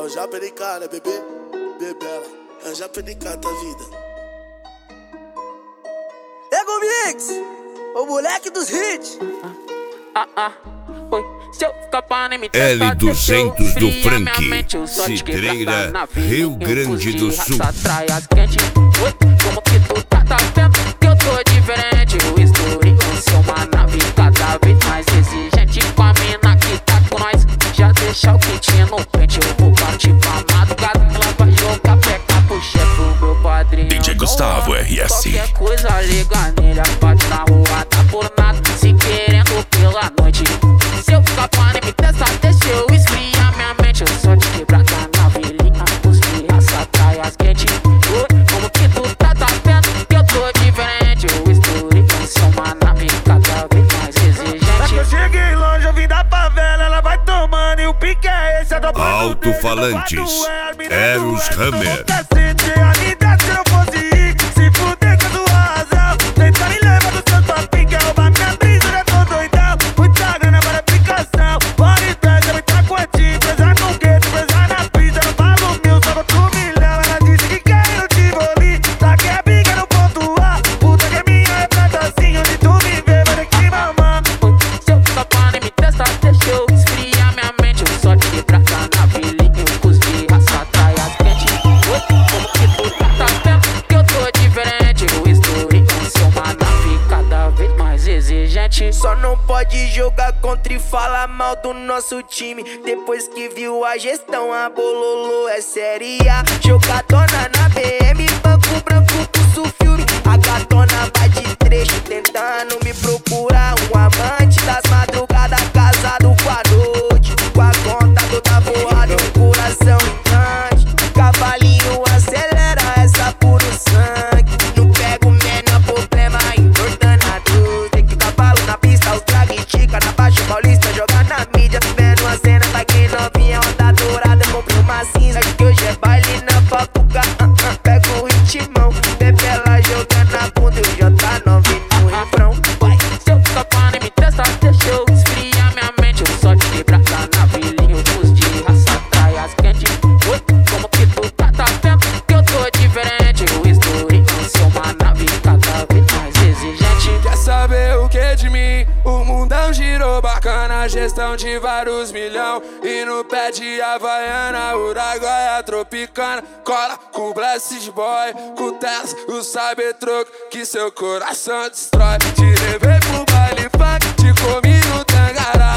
o Japa de cara, bebê, bebela. É o Japa de cara, tua vida. Ego Mix, o moleque dos hits. Se eu ficar pra nem me testar, L200 do Frank, Cidreira, Rio Grande do Sul. Como que tu tá vendo que eu tô diferente? O historial é uma nave cada vez mais exigente. Com a mina que tá com nós, já deixa o quentinho no pente. Eu vou partir pra madrugada, ela vai jogar peca pro chefe, o meu padrinho. DJ Gustavo RS. Qualquer coisa liga nele, bate na rua, tá por nada, se querendo pela noite. Se eu ficar pra nem me testar, deixa eu esfriar minha mente. Eu só te quebrar na vilinha, cuspir essa praias quente. Como que tu tá vendo que eu tô diferente? O historial é uma nave cada vez mais exigente. Eu cheguei longe, eu vim da favela, ela vai tomando e o pique é esse. Alto-falantes, Eros Hammer. Se fuder com a sua razão, tenta me levar do seu top, que roubar minha brisa, já tô doidão. Muita grana para aplicação, bora e pesa, muita quantia, presa no gueto, presa na pista, não falo mil, só boto $1 milhão. Ela disse que quer ir no Tivoli, tá que é bica no ponto A, puta que é minha replata assim, onde tu me vê, vai ter que mamar. Se eu ficar pra nem me testar, deixa eu esfriar minha mente. Eu só te quebrar na vilinha, eu cuspi raça, traias quente. Como que tu tá vendo que eu tô diferente? O historial é uma nave cada vez mais exigente. Só não pode jogar contra e falar mal do nosso time. Depois que viu a gestão, a bololô é séria. Jogadona na BM, banco branco, pulso filme. A gatona vai de trecho, tentando me procurar um amante das madrugadas, casado com a noite, com a conta toda voada, um coração gigante. Cavalinho acelera essa puro sangue. Não pego o menor problema, entortando a dor. Tem que cavalo na pista, os trague tica na Baixa Paulista, jogar na mídia, vendo a cena. Tá que novinha, onda dourada, comprei uma cinza. Que hoje é baile na facuca, pego o ritmão, bebela jogando na bunda, eu já tá novinho no refrão. Vai. Se eu ficar pra nem me testar, deixa eu esfriar minha mente. Eu só te quebrar na vilinha, eu cuspi raça, traias quente. Como que tu tá vendo que eu tô diferente? O historial é uma nave cada vez mais exigente. Quer saber o que de mim? O mundão girou bacana, gestão de vários milhão. E no pé de Havaiana, Uraguaia tropicana. Cola com o Blessed Boy, com o Tess, o Cybertruck, que seu coração destrói. Te levei pro baile funk, te comi no Tangará.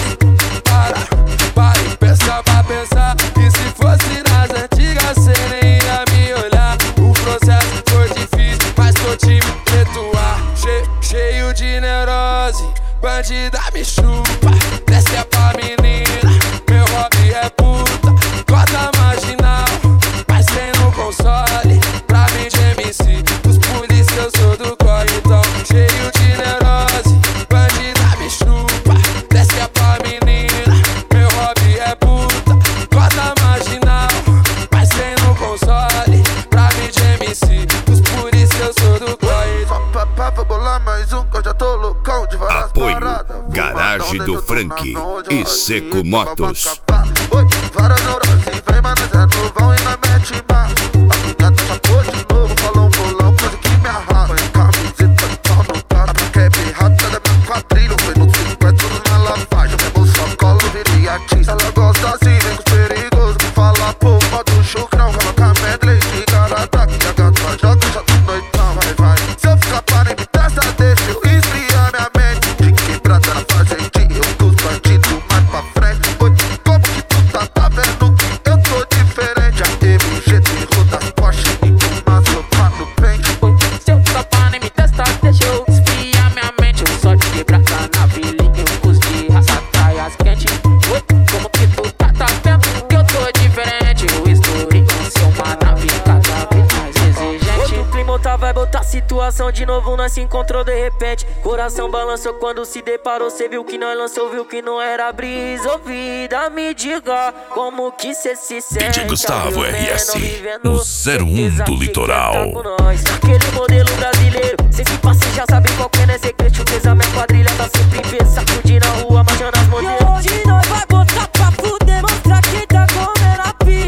Para e pensa pra pensar, que se fosse nas antigas cê nem ia me olhar. O processo foi difícil, mas tô te perdoar. Cheio de neurose, bandida me chupa. Desce é pra menina, meu hobby é puta. Cota marginal, mas tem no console. Pra mim de MC, os polícia eu sou do corre. Então cheio de neurose, bandida me chupa. Desce é pra menina, meu hobby é puta. Cota marginal, mas tem no console. Pra mim de MC, os polícia eu sou do corre. Só pra bolar mais um, que eu já tô loucão de várias Apoio, paradas. Garagem do Frank e Seco Motos. Várias neuroses, vem, mas nós é novão e nós mete mar. A punheta já pôs de novo, falou um bolão, coisa que me arrasa. Põe camiseta de pau no prato, pra que é pirrata da minha quadrilha. Foi no 50, tudo na lavagem, mesmo só colo, virei artista. Ela gosta assim, vem com os perigosos, que fala pô, modo chucrão, coloca medley de garata. Que a gata joga, já tô doidão, vai. Se eu ficar pra nem me testa, deixa eu esfriar minha mente. De quebrada na fazendia, eu tô os bandidos mais pra frente. Oi, como que tu tá vendo que eu tô diferente? Já teve um jeito de rodar Porsche e uma sopa no pente. Se eu ficar pra nem me testar, deixa eu esfriar minha mente. Eu só te quebrar na vilinha, eu cuspi raça, traias quente. Como que tu tá vendo que eu tô diferente? O historial é uma nave cada vez mais exigente. Outro clima, outra vibe, outra situação. De novo nós se encontrou de repente. Coração balançou quando se deparou. Cê viu que nós lançou, viu que não era brisa. Ouvida, me diga como que cê se sente. DJ Gustavo RS, o 01 do litoral. Aquele modelo brasileiro, cê se passa e já sabe qual que é, né? Secreto, pesa minha quadrilha, tá sempre em pé. Sacudindo na rua, marchando as modelos. E hoje nós vai botar pra fuder, mostrar que tá comendo a pizza.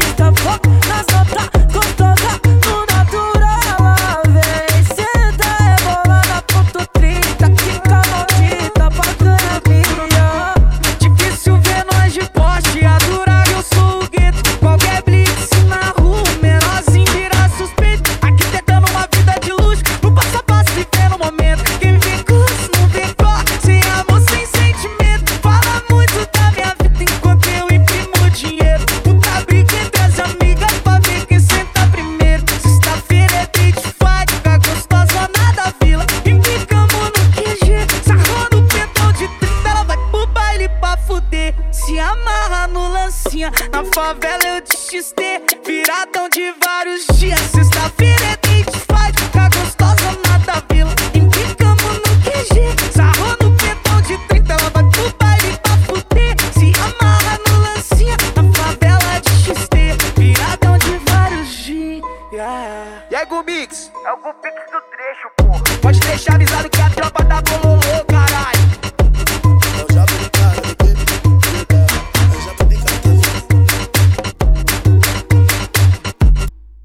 pra fuder. Se amarra no lancinha, na favela eu de XT. Viradão de vários dias, sexta-feira é date fight. Fica gostosa na da vila, embicamos no QG. Sarrou no pentão de 30, ela vai pro baile pra fuder. Se amarra no lancinha, na favela de XT. Viradão de vários dias. E aí, Gumix? É o Gumix do trecho, porra. Pode deixar avisado